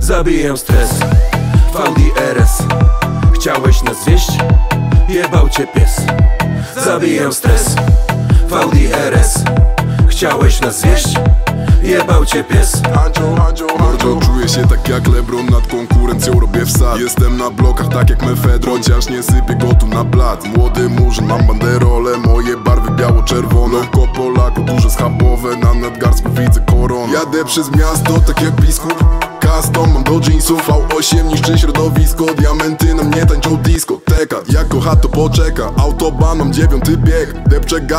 Zabijam stres, VDRS. Chciałeś nas zwieść? Jebał cię pies. Zabijam stres, VDRS. Chciałeś nas zwieść? Jebał cię pies. Mordo, czuję się tak jak LeBron, nad konkurencją robię wsad. Jestem na blokach tak jak mefedron, chociaż nie sypię go tu na blat. Młody murzyn, mam banderole, moje barwy biało-czerwone. Oko Polaku, duże schabowe, na nadgarstku widzę koronę. Jadę przez miasto tak jak biskup, custom mam do jeansów. V8 niszczy środowisko, diamenty na mnie tańczą disco. Teka, jak kocha to poczeka, autobahn mam 9. bieg. Depczę